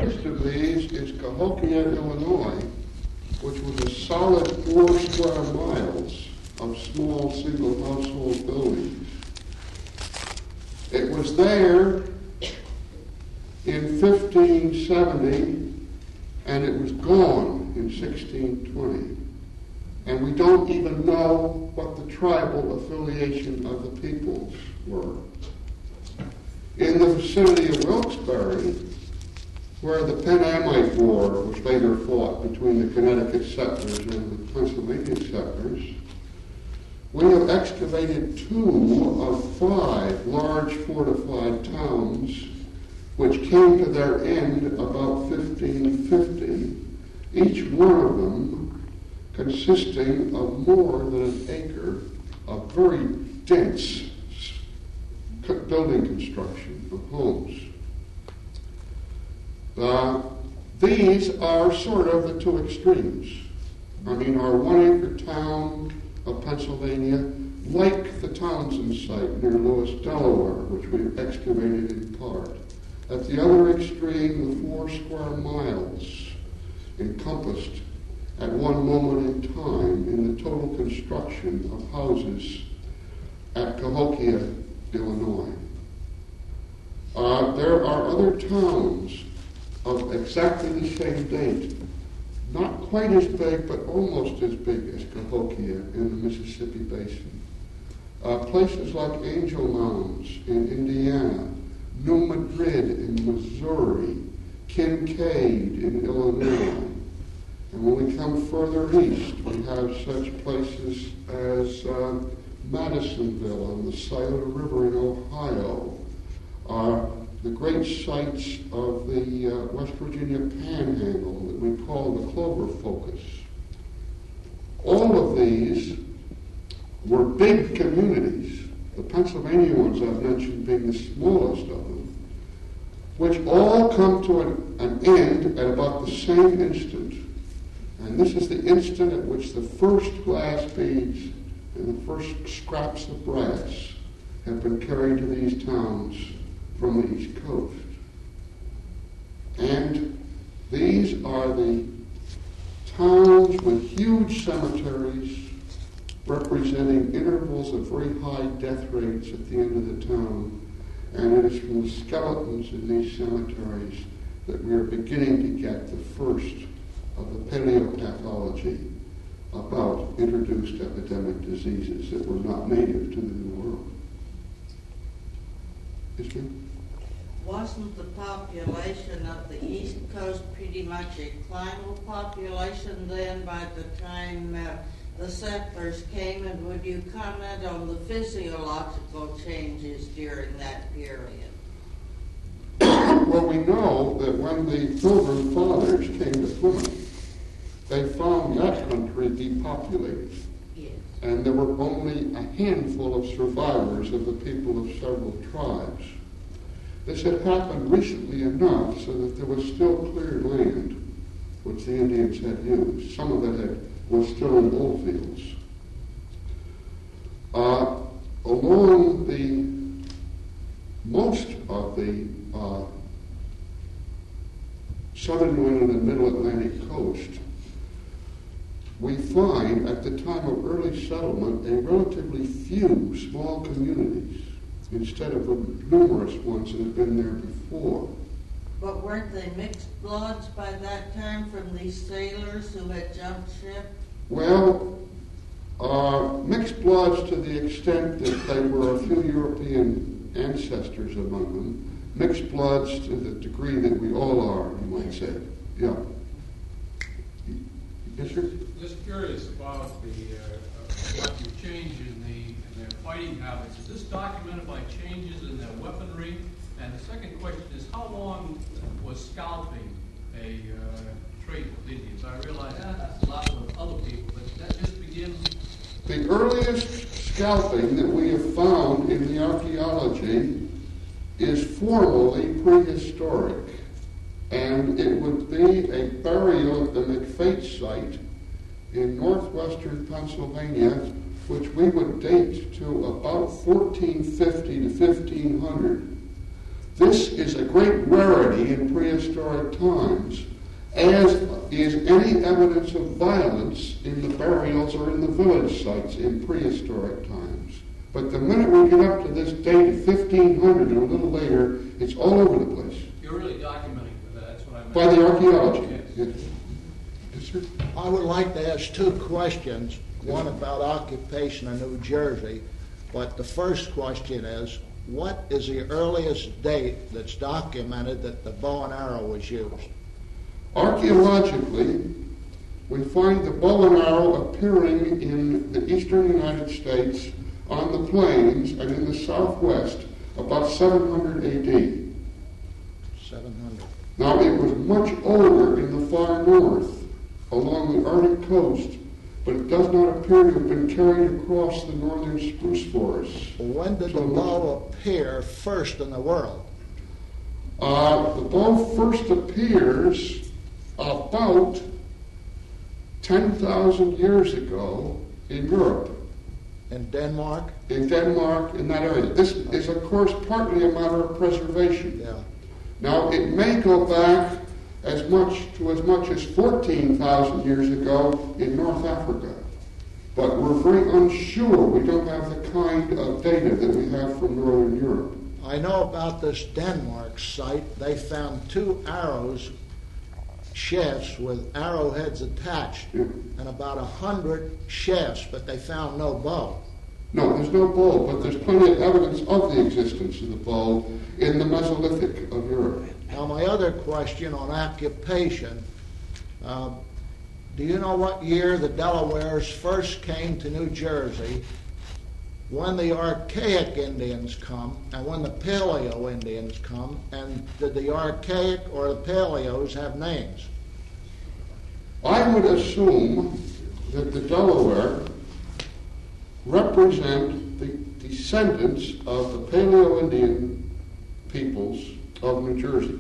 first of these is Cahokia, Illinois, which was a solid 4 square miles of small single household buildings. It was there in 1570, and it was gone in 1620. And we don't even know what the tribal affiliation of the peoples were. In the vicinity of Wilkes-Barre, where the Penn-Amite War was later fought between the Connecticut settlers and the Pennsylvania settlers, we have excavated 2 of 5 large fortified towns which came to their end about 1550, each one of them consisting of more than an acre of very dense building construction of homes. These are sort of the 2 extremes. I mean, our 1-acre town of Pennsylvania, like the Townsend site near Lewis, Delaware, which we've excavated in part. At the other extreme, the 4 square miles encompassed at one moment in time in the total construction of houses at Cahokia, Illinois. There are other towns of exactly the same date, not quite as big, but almost as big as Cahokia in the Mississippi Basin. Places like Angel Mounds in Indiana, New Madrid in Missouri, Kincaid in Illinois. And when we come further east, we have such places as Madisonville on the Scioto River in Ohio, the great sites of the West Virginia Panhandle that we call the Clover Focus. All of these were big communities, the Pennsylvania ones I've mentioned being the smallest of them, which all come to an end at about the same instant. And this is the instant at which the first glass beads and the first scraps of brass have been carried to these towns from the East Coast. And these are the towns with huge cemeteries representing intervals of very high death rates at the end of the town. And it is from the skeletons in these cemeteries that we are beginning to get the first of the paleopathology about introduced epidemic diseases that were not native to the New World. Yes, ma'am? Wasn't the population of the East Coast pretty much a climbable population then by the time the settlers came? And would you comment on the physiological changes during that period? Well, we know that when the Pilgrim Fathers came to Plymouth, they found that country depopulated. Yes. And there were only a handful of survivors of the people of several tribes. This had happened recently enough so that there was still cleared land, which the Indians had used. Some of it was still in old fields. Along most of the southern New England and middle Atlantic coast, we find at the time of early settlement a relatively few small communities instead of the numerous ones that had been there before. But weren't they mixed bloods by that time from these sailors who had jumped ship? Well, mixed bloods to the extent that there were a few European ancestors among them. Mixed bloods to the degree that we all are, you might say. Yeah. Yes, sir? Just curious about what you changed in their fighting habits. Is this documented by changes in their weaponry? And the second question is, how long was scalping a trait with Indians? I realize that's a lot of other people, but did that just begin? The earliest scalping that we have found in the archaeology is formally prehistoric, and it would be a burial at the McFate site in northwestern Pennsylvania, which we would date to about 1450 to 1500. This is a great rarity in prehistoric times, as is any evidence of violence in the burials or in the village sites in prehistoric times. But the minute we get up to this date of 1500 and a little later, it's all over the place. You're really documenting that. That's what I meant. By the archaeology. Yes. Yes. Yes, sir. I would like to ask two questions, one about occupation in New Jersey, but the first question is, what is the earliest date that's documented that the bow and arrow was used? Archaeologically, we find the bow and arrow appearing in the eastern United States on the plains and in the southwest about 700 AD. 700. Now, it was much older in the far north, along the Arctic coast, but it does not appear to have been carried across the northern spruce forests. When did the bow appear first in the world? The bow first appears about 10,000 years ago in Europe. In Denmark? In Denmark, in that area. This is, of course, partly a matter of preservation. Yeah. Now, it may go back as much as 14,000 years ago in North Africa. But we're very unsure. We don't have the kind of data that we have from Northern Europe. I know about this Denmark site. They found 2 arrows, shafts with arrowheads attached, and about 100 shafts, but they found no bow. No, there's no bow, but there's plenty of evidence of the existence of the bow in the Mesolithic of Europe. Now, my other question on occupation, do you know what year the Delawares first came to New Jersey, when the Archaic Indians come, and when the Paleo Indians come, and did the Archaic or the Paleos have names? I would assume that the Delaware represent the descendants of the Paleo-Indian peoples of New Jersey.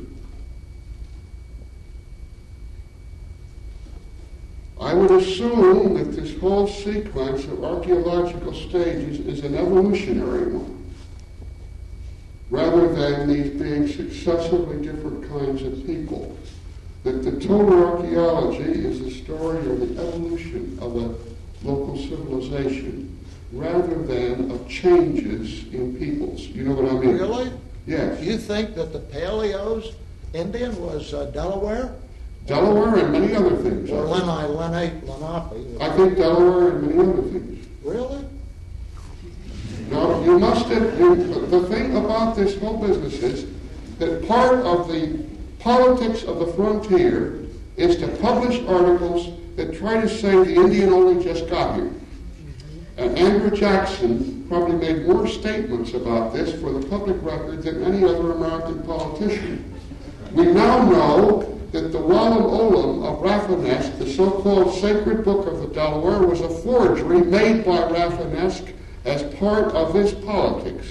I would assume that this whole sequence of archaeological stages is an evolutionary one, rather than these being successively different kinds of people. That the total archaeology is the story of the evolution of a local civilization, rather than of changes in peoples. You know what I mean? Really? Yes. You think that the Paleos Indian was Delaware? Delaware and many other things. Or Lenape? I think Delaware and many other things. Really? No, you must have, the thing about this whole business is that part of the politics of the frontier is to publish articles that try to say the Indian only just got here. And Andrew Jackson probably made more statements about this for the public record than any other American politician. We now know that the Wallam Olam of Rafinesque, the so-called sacred book of the Delaware, was a forgery made by Rafinesque as part of his politics.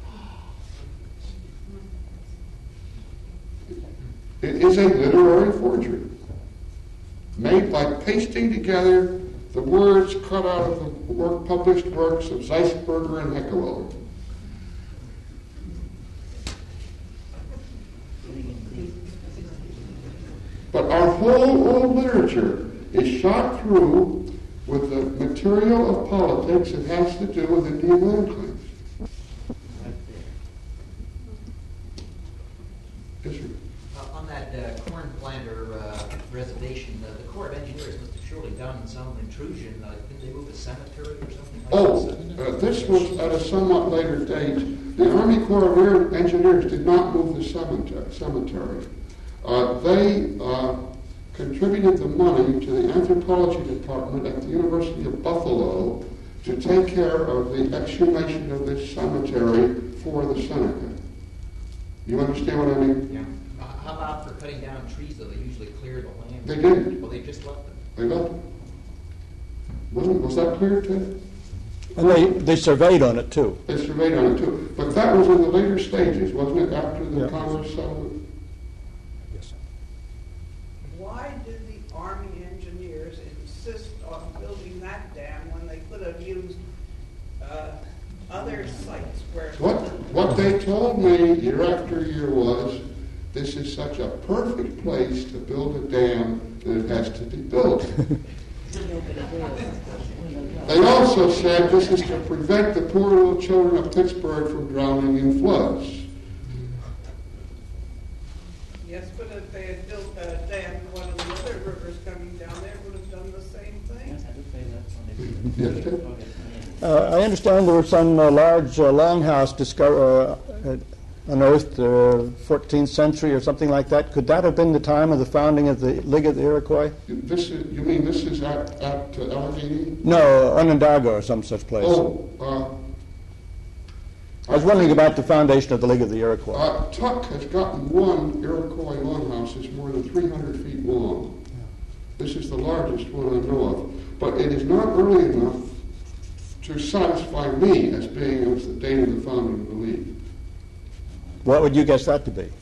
It is a literary forgery made by pasting together the words cut out of the published works of Zeisberger and Heckewelder. But our whole old literature is shot through with the material of politics that has to do with Indian land claims. Yes, sir. On that Cornplanter reservation, the Corps of Engineers must have surely done some intrusion. Didn't they move a cemetery or something like that? This was at a somewhat later date. The Army Corps of Engineers did not move the cemetery. They contributed the money to the anthropology department at the University of Buffalo to take care of the exhumation of this cemetery for the Seneca. You understand what I mean? Yeah. How about for cutting down trees, though? They usually clear the land. They didn't. Well, they just left them. They left it. Was that clear, Ted? And they surveyed on it, too. They surveyed on it, too. But that was in the later stages, wasn't it, after the Yeah. Congress settlement? Yes. Why did the Army engineers insist on building that dam when they could have used other sites where... What they told me year after year was, this is such a perfect place to build a dam that it has to be built. They also said this is to prevent the poor little children of Pittsburgh from drowning in floods. Yes, but if they had built a dam in one of the other rivers coming down there, it would have done the same thing. I understand there was some large longhouse unearthed 14th century or something like that. Could that have been the time of the founding of the League of the Iroquois? You mean this is at Allegheny? No, Onondaga or some such place. I was wondering about the foundation of the League of the Iroquois. Tuck has gotten one Iroquois longhouse that's more than 300 feet long. This is the largest one I know of. But it is not early enough to satisfy me as being it was the date of the founding of the League. What would you guess that to be?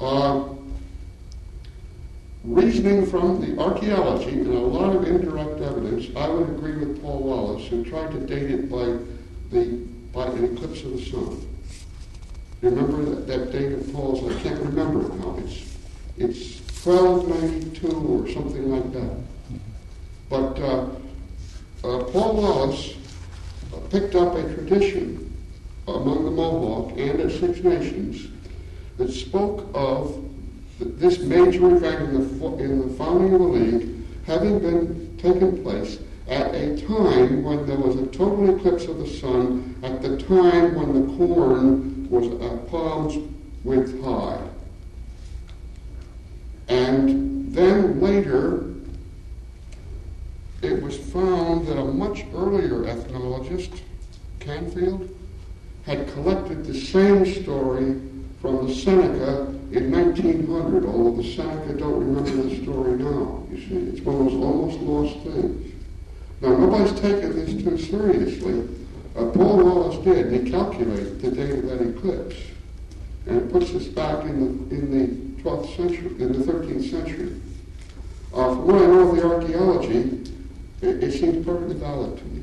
Reasoning from the archaeology and a lot of indirect evidence, I would agree with Paul Wallace, who tried to date it by an eclipse of the sun. You remember that date of Paul's? I can't remember it now. It's 1292 or something like that. But Paul Wallace picked up a tradition among the Mohawk and the Six Nations that spoke of this major event in the founding of the League having been taken place at a time when there was a total eclipse of the sun, at the time when the corn was a palm's width high. And then later, it was found that a much earlier ethnologist, Canfield, had collected the same story from the Seneca in 1900, although the Seneca don't remember the story now. You see, it's one of those almost lost things. Now, nobody's taken this too seriously. Paul Wallace did. He calculated the date of that eclipse, and it puts us back in the 12th century, in the 13th century. From what I know of the archaeology, it seems perfectly valid to me.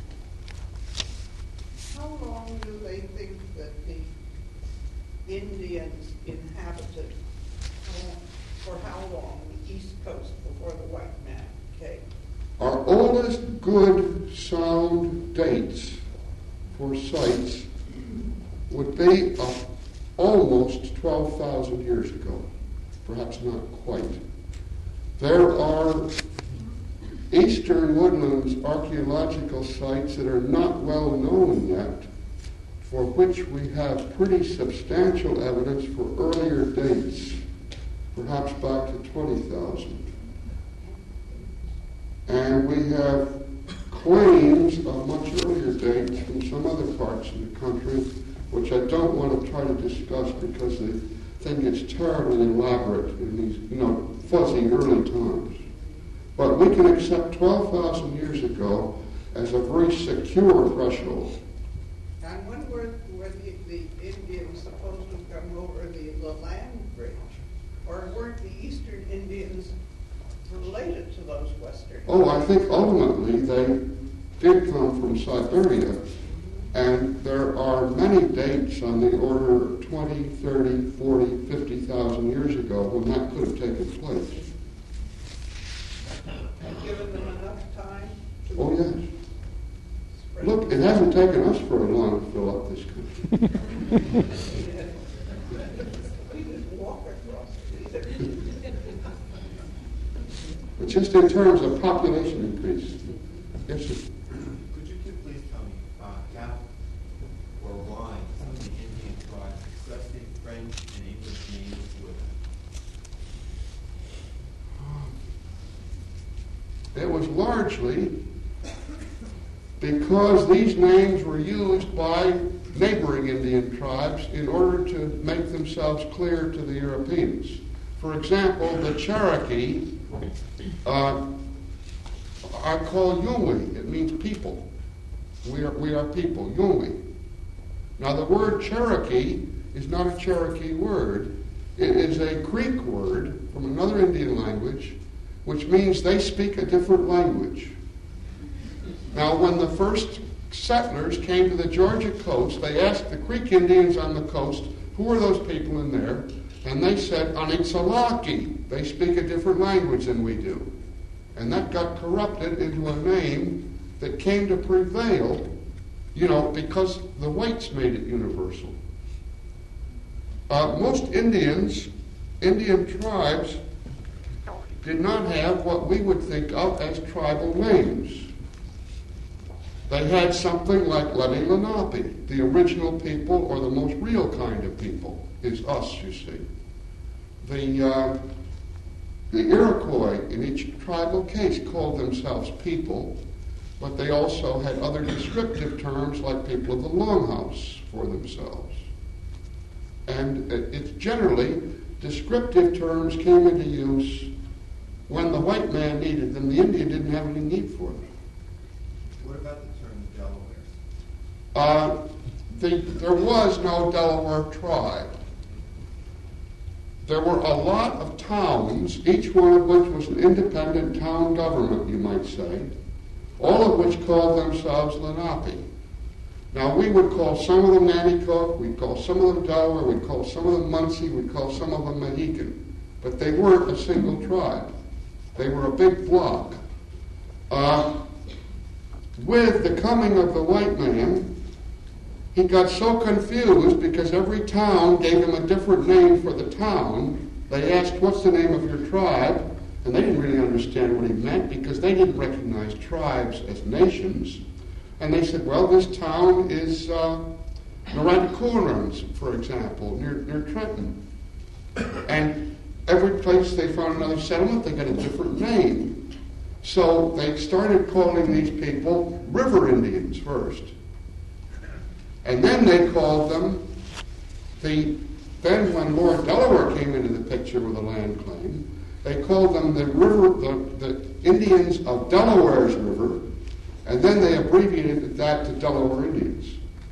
How long do they think that the Indians inhabited, for how long, the East Coast before the white man came? Our oldest good sound dates for sites would be almost 12,000 years ago, perhaps not quite. There are Eastern Woodlands archaeological sites that are not well known yet, for which we have pretty substantial evidence for earlier dates, perhaps back to 20,000. And we have claims of much earlier dates from some other parts of the country, which I don't want to try to discuss because the thing gets terribly elaborate in these, fuzzy early times. But we can accept 12,000 years ago as a very secure threshold. And when were the Indians supposed to come over the land bridge? Or weren't the Eastern Indians related to those Western? Oh, I think ultimately they did come from Siberia. And there are many dates on the order of 20, 30, 40, 50,000 years ago when that could have taken place. And given them enough time to Oh, yes. spread. Look, it hasn't taken us very long to fill up this country. We didn't walk across it either. But just in terms of population increase. Yes, sir. Could you please tell me how or why some of the Indian tribes accepted French and English names with It was largely because these names were used by neighboring Indian tribes in order to make themselves clear to the Europeans. For example, the Cherokee I call Yuli. It means people. We are people, Yuli. Now the word Cherokee is not a Cherokee word. It is a Creek word from another Indian language, which means they speak a different language. Now when the first settlers came to the Georgia coast, they asked the Creek Indians on the coast, who are those people in there? And they said, Anitsalaki. They speak a different language than we do. And that got corrupted into a name that came to prevail, because the whites made it universal. Most Indian tribes did not have what we would think of as tribal names. They had something like Lenni Lenape. The original people, or the most real kind of people, is us, you see. The Iroquois, in each tribal case, called themselves people, but they also had other descriptive terms like people of the Longhouse for themselves. And it's generally, descriptive terms came into use when the white man needed them. The Indian didn't have any need for them. What about the term Delaware? There was no Delaware tribe. There were a lot of towns, each one of which was an independent town government, you might say, all of which called themselves Lenape. Now, we would call some of them Nanticoke, we'd call some of them Delaware, we'd call some of them Muncie, we'd call some of them Mohican. But they weren't a single tribe. They were a big block. With the coming of the white man, he got so confused because every town gave him a different name for the town. They asked, what's the name of your tribe? And they didn't really understand what he meant because they didn't recognize tribes as nations. And they said, well, this town is Narantacornums, for example, near Trenton. And every place they found another settlement, they got a different name. So they started calling these people River Indians first. And then they called them then when Lord Delaware came into the picture with a land claim, they called them the Indians of Delaware's River, and then they abbreviated that to Delaware Indians.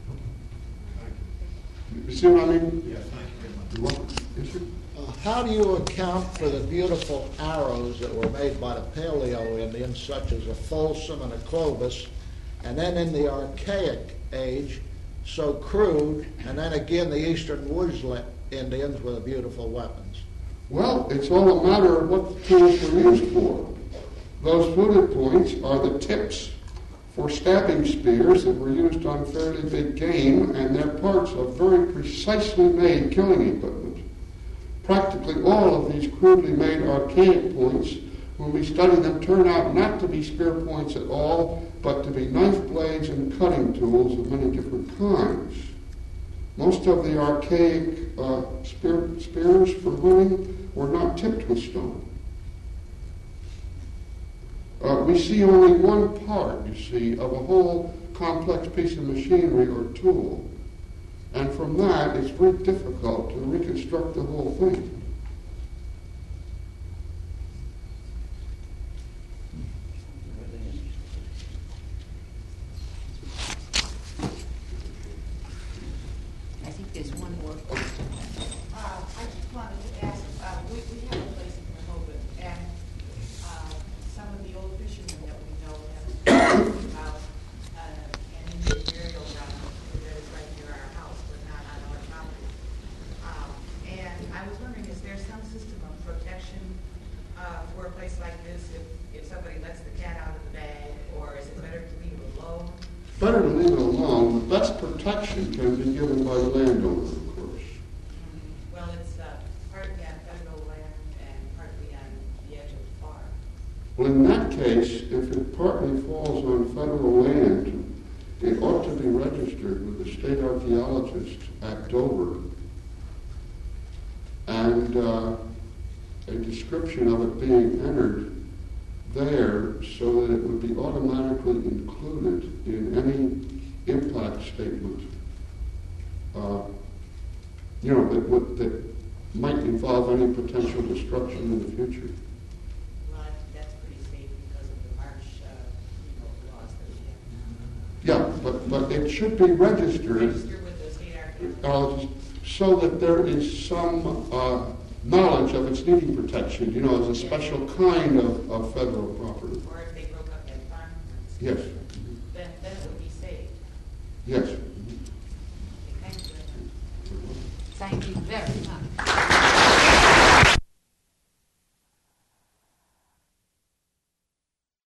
You see what I mean? Yes, thank you very much. You're welcome. Yes, sir? How do you account for the beautiful arrows that were made by the Paleo Indians, such as a Folsom and a Clovis, and then in the Archaic age, so crude, and then again the Eastern Woods Indians with the beautiful weapons? Well, it's all a matter of what the tools were used for. Those fluted points are the tips for stabbing spears that were used on fairly big game, and they're parts of very precisely made killing equipment. Practically all of these crudely made archaic points, when we study them, turn out not to be spear points at all, but to be knife blades and cutting tools of many different kinds. Most of the archaic spears for hunting were not tipped with stone. We see only one part, you see, of a whole complex piece of machinery or tool. And from that, it's very difficult to reconstruct the whole thing. I think there's one more question. I just wanted to ask, we have a place in Rehoboth, and some of the old fishermen that we know have talked about an Indian burial ground that is right near our house, but not on our property. And I was wondering, is there some system of protection for a place like this if somebody lets the cat out of the bag, or is it better to leave it alone? Better to leave it alone. The best protection can be given by the landowner, of course. Well, it's partly on federal land and partly on the edge of the farm. Well, in that case, if it partly falls on federal land, it ought to be registered with the state archaeologist at Dover, and a description of it being entered there so that it would be automatically included in any impact statement, that might involve any potential destruction in the future. Well, I think that's pretty safe because of the marsh laws that we have. Yeah, but it should be registered Register with the state archaeologist. So that there is some knowledge of its needing protection, as a special kind of federal property. Or if they broke up that farm, Yes. then it would be safe. Yes. Thank you very much. Thank you very much.